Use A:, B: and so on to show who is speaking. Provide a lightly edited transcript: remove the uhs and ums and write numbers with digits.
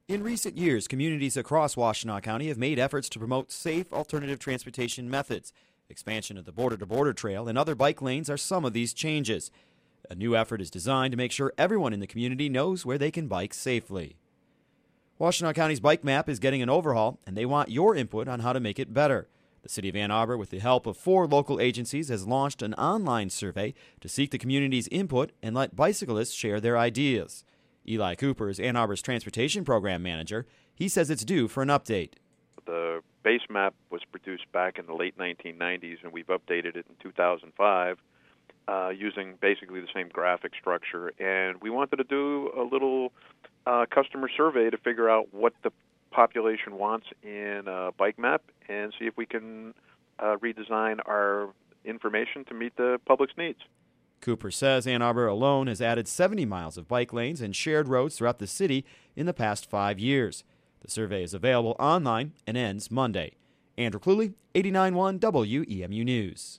A: In recent years, communities across Washtenaw County have made efforts to promote safe alternative transportation methods. Expansion of the border-to-border trail and other bike lanes are some of these changes. A new effort is designed to make sure everyone in the community knows where they can bike safely. Washtenaw County's bike map is getting an overhaul, and they want your input on how to make it better. The City of Ann Arbor, with the help of 4 local agencies, has launched an online survey to seek the community's input and let bicyclists share their ideas. Eli Cooper is Ann Arbor's Transportation Program Manager. He says it's due for an update.
B: The base map was produced back in the late 1990s, and we've updated it in 2005 using basically the same graphic structure. And we wanted to do a little customer survey to figure out what the population wants in a bike map and see if we can redesign our information to meet the public's needs.
A: Cooper says Ann Arbor alone has added 70 miles of bike lanes and shared roads throughout the city in the past 5 years. The survey is available online and ends Monday. Andrew Cluley, 89.1 WEMU News.